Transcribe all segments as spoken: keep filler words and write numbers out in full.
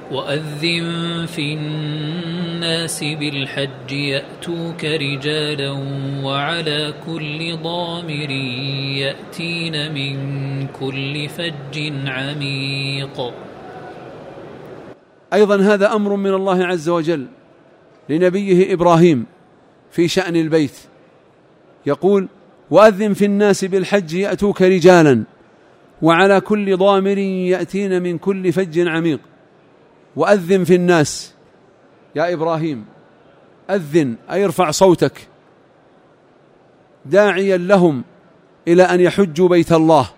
وأذن في الناس بالحج يأتوك رجالا وعلى كل ضامر يأتين من كل فج عميق. أيضا هذا أمر من الله عز وجل لنبيه إبراهيم في شأن البيت، يقول: وأذن في الناس بالحج يأتوك رجالا وعلى كل ضامر يأتين من كل فج عميق. وأذن في الناس يا إبراهيم، أذن أي ارفع صوتك داعيا لهم إلى أن يحجوا بيت الله.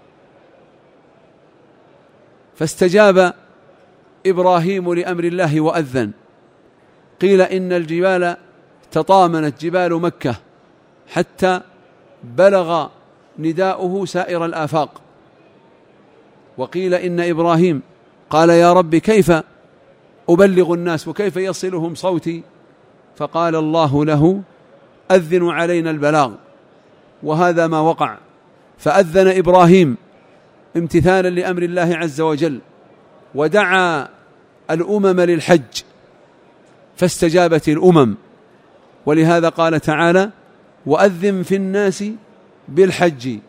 فاستجاب إبراهيم لأمر الله وأذن. قيل إن الجبال تطامنت جبال مكة حتى بلغ نداؤه سائر الآفاق. وقيل إن إبراهيم قال: يا رب كيف أبلغ الناس وكيف يصلهم صوتي؟ فقال الله له: أذن علينا البلاغ. وهذا ما وقع، فأذن إبراهيم امتثالا لأمر الله عز وجل، ودعا الأمم للحج فاستجابت الأمم. ولهذا قال تعالى: وأذن في الناس بالحج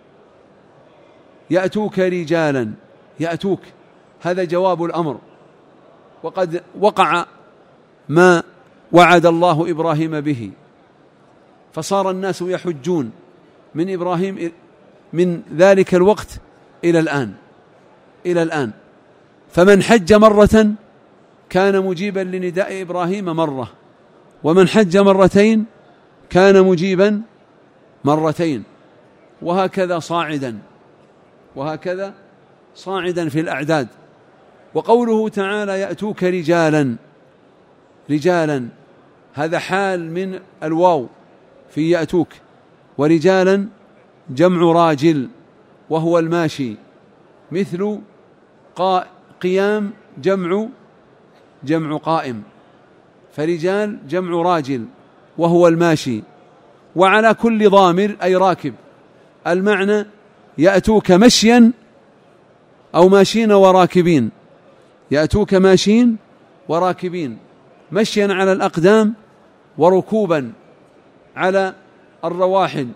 يأتوك رجالا. يأتوك هذا جواب الأمر، وقد وقع ما وعد الله إبراهيم به، فصار الناس يحجون من إبراهيم من ذلك الوقت إلى الآن إلى الآن فمن حج مرة كان مجيبا لنداء إبراهيم مرة، ومن حج مرتين كان مجيبا مرتين، وهكذا صاعدا وهكذا صاعدا في الأعداد. وقوله تعالى: يأتوك رجالا، رجالا هذا حال من الواو في يأتوك، ورجالا جمع راجل وهو الماشي، مثل قيام جمع جمع قائم، فرجال جمع راجل وهو الماشي. وعلى كل ضامر أي راكب، المعنى يأتوك مشيا أو ماشين وراكبين، يأتوك ماشين وراكبين، مشيا على الأقدام وركوبا على الرواحل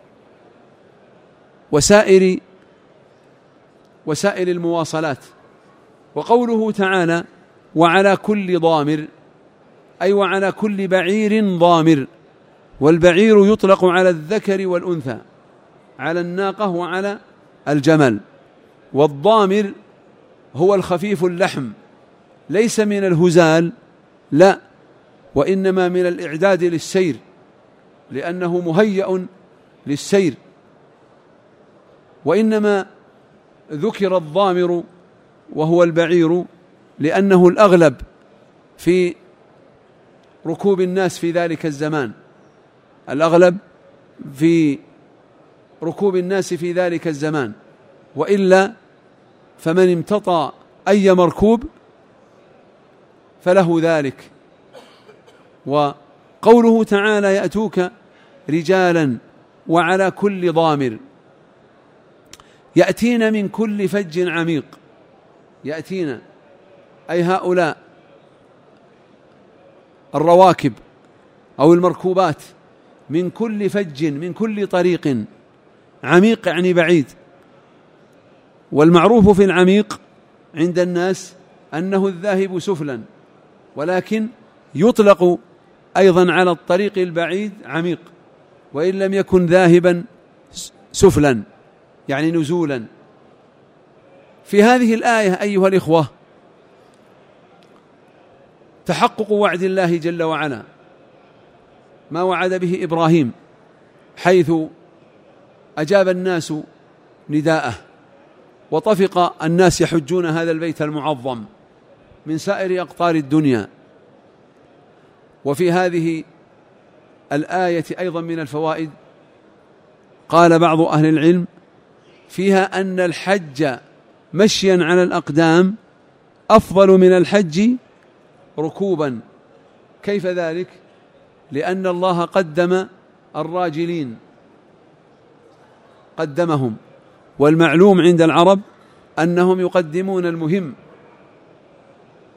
وسائر وسائر المواصلات. وقوله تعالى: وعلى كل ضامر أي وعلى كل بعير ضامر، والبعير يطلق على الذكر والأنثى، على الناقة وعلى الجمل. والضامر هو الخفيف اللحم، ليس من الهزال، لا، وإنما من الإعداد للسير، لأنه مهيأ للسير. وإنما ذكر الضامر وهو البعير لأنه الأغلب في ركوب الناس في ذلك الزمان، الأغلب في ركوب الناس في ذلك الزمان، وإلا فمن امتطى أي مركوب فله ذلك. وقوله تعالى: يأتوك رجالا وعلى كل ضامر، يأتين من كل فج عميق، يأتين أي هؤلاء الرواكب أو المركوبات من كل فج، من كل طريق، عميق يعني بعيد. والمعروف في العميق عند الناس أنه الذاهب سفلا، ولكن يطلق أيضا على الطريق البعيد عميق وإن لم يكن ذاهبا سفلا يعني نزولا. في هذه الآية أيها الإخوة تحقق وعد الله جل وعلا، ما وعد به إبراهيم، حيث أجاب الناس نداءه وطفق الناس يحجون هذا البيت المعظم من سائر أقطار الدنيا. وفي هذه الآية أيضا من الفوائد قال بعض أهل العلم فيها أن الحج مشيا على الأقدام أفضل من الحج ركوبا. كيف ذلك؟ لأن الله قدم الراجلين، قدمهم، والمعلوم عند العرب أنهم يقدمون المهم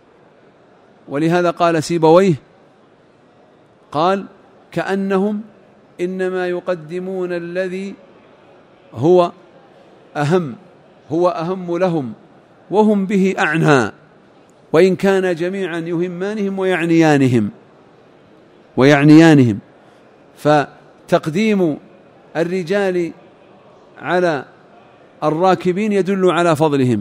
ولهذا قال سيبويه قال كأنهم إنما يقدمون الذي هو أهم هو أهم لهم وهم به أعنى، وإن كان جميعا يهمانهم ويعنيانهم ويعنيانهم فتقديم الرجال على الراكبين يدل على فضلهم.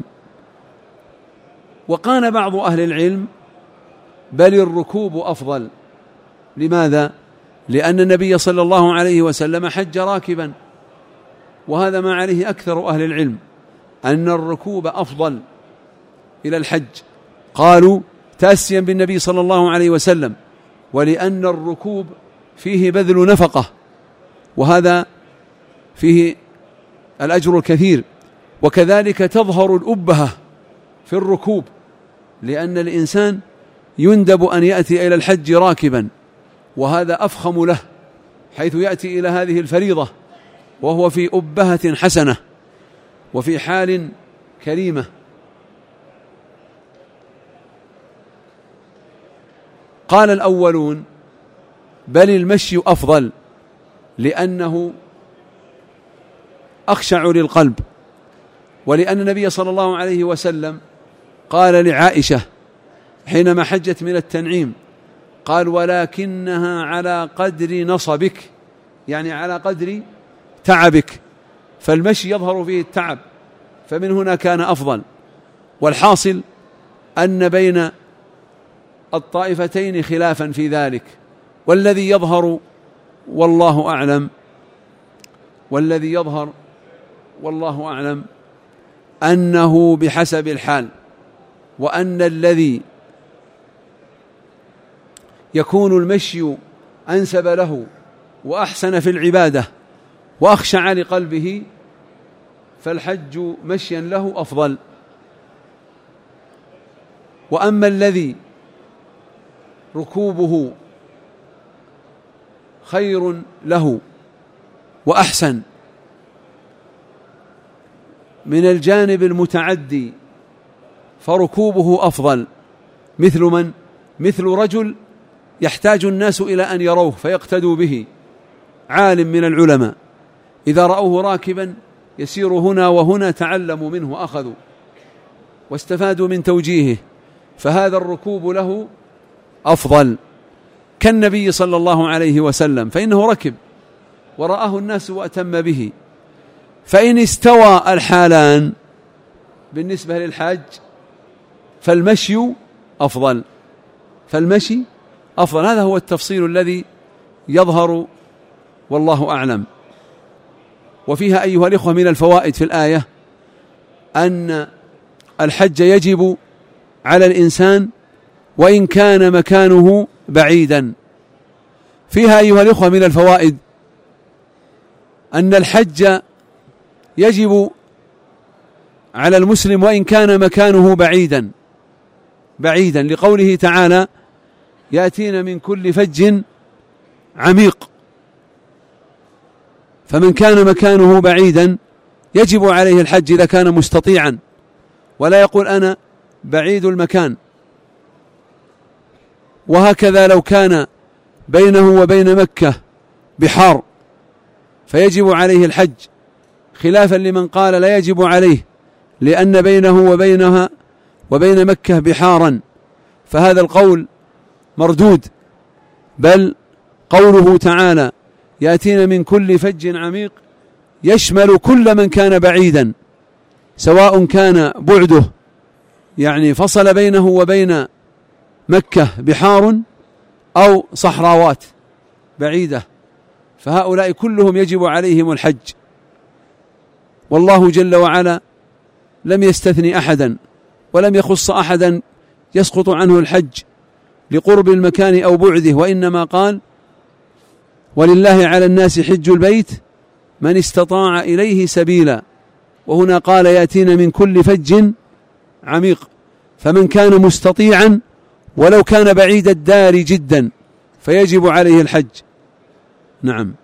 وقال بعض أهل العلم بل الركوب أفضل. لماذا؟ لأن النبي صلى الله عليه وسلم حج راكبا، وهذا ما عليه أكثر أهل العلم أن الركوب أفضل إلى الحج، قالوا تأسيا بالنبي صلى الله عليه وسلم، ولأن الركوب فيه بذل نفقة، وهذا فيه الأجر الكثير. وكذلك تظهر الأبهة في الركوب، لأن الإنسان يندب أن يأتي إلى الحج راكبا، وهذا أفخم له حيث يأتي إلى هذه الفريضة وهو في أبهة حسنة وفي حال كريمة. قال الأولون بل المشي أفضل لأنه أخشع للقلب، ولأن النبي صلى الله عليه وسلم قال لعائشة حينما حجت من التنعيم قال ولكنها على قدر نصبك، يعني على قدر تعبك، فالمشي يظهر فيه التعب، فمن هنا كان أفضل. والحاصل أن بين الطائفتين خلافا في ذلك، والذي يظهر والله أعلم والذي يظهر والله أعلم أنه بحسب الحال، وأن الذي يكون المشي أنسب له وأحسن في العبادة وأخشع لقلبه فالحج مشيا له أفضل. وأما الذي ركوبه خير له وأحسن من الجانب المتعدي فركوبه أفضل، مثل من؟ مثل رجل يحتاج الناس إلى أن يروه فيقتدوا به، عالم من العلماء إذا رأوه راكبا يسير هنا وهنا تعلموا منه وأخذوا واستفادوا من توجيهه، فهذا الركوب له أفضل. كالنبي صلى الله عليه وسلم فإنه ركب ورآه الناس وأتم به. فإن استوى الحالان بالنسبة للحاج فالمشي أفضل فالمشي أفضل هذا هو التفصيل الذي يظهر والله أعلم. وفيها أيها الإخوة من الفوائد في الآية أن الحج يجب على الإنسان وإن كان مكانه بعيدا. فيها أيها الإخوة من الفوائد أن الحج يجب على المسلم وإن كان مكانه بعيدا بعيدا لقوله تعالى يأتين من كل فج عميق، فمن كان مكانه بعيدا يجب عليه الحج إذا كان مستطيعا، ولا يقول أنا بعيد المكان. وهكذا لو كان بينه وبين مكة بحار فيجب عليه الحج، خلافا لمن قال لا يجب عليه لأن بينه وبينها وبين مكة بحارا، فهذا القول مردود. بل قوله تعالى يأتين من كل فج عميق يشمل كل من كان بعيدا، سواء كان بعده يعني فصل بينه وبين مكة بحار أو صحراوات بعيدة، فهؤلاء كلهم يجب عليهم الحج. والله جل وعلا لم يستثني أحدا ولم يخص أحدا يسقط عنه الحج لقرب المكان أو بعده، وإنما قال ولله على الناس حج البيت من استطاع إليه سبيلا، وهنا قال يأتين من كل فج عميق، فمن كان مستطيعا ولو كان بعيد الدار جدا فيجب عليه الحج. نعم.